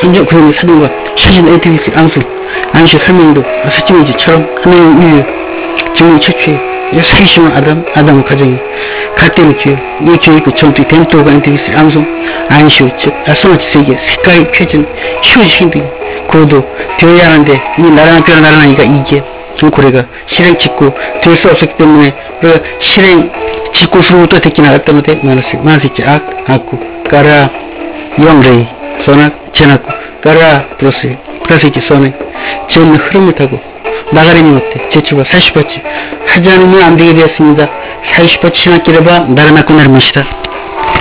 선정 구현의 사정과 최신 에이티비스 안수 설명도 서치미지처럼 하나님 인류 증명 최초의 세심한 아담 가정이 갈대를 쥐어 이 교회 그 정치 덴토가 에이티비스 안수 즉 아소나치 세계 색깔이 펴진 휴식이 고도 되어야 하는데 이 나라나 뼈나 나라나니까 이게 고래가 실행 짓고 될 수 없었기 때문에 우리가 실행 짓고 수로부터 듣기 나갔던 것에 만세 악구 까라 영레이 소나 제나고 까라 플러스 소네 제 흐름을 타고 나가려니 못해 제출과 40바치 하지 않으면 안 되게 되었습니다. 40바치 신학기를 봐 나라나고 나를 것이다.